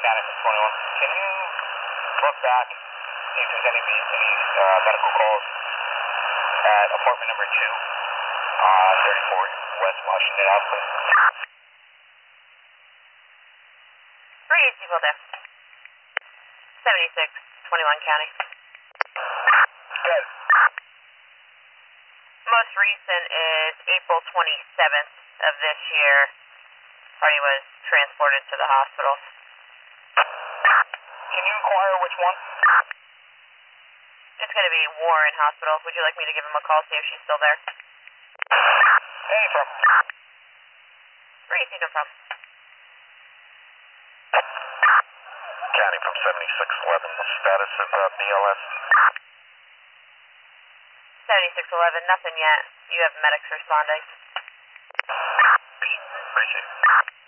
County from 21. Can you look back, see if there's any medical calls at apartment number 2, 34 West Washington Ave, please? 3 people there. 76, 21 County. Good. Most recent is April 27th of this year. Party was transported to the hospital. Can you inquire which one? It's going to be Warren Hospital. Would you like me to give him a call, see if she's still there? Hey, from? Where are you taking from? County from 7611. The status of BLS? 7611, nothing yet. You have medics responding. Appreciate it.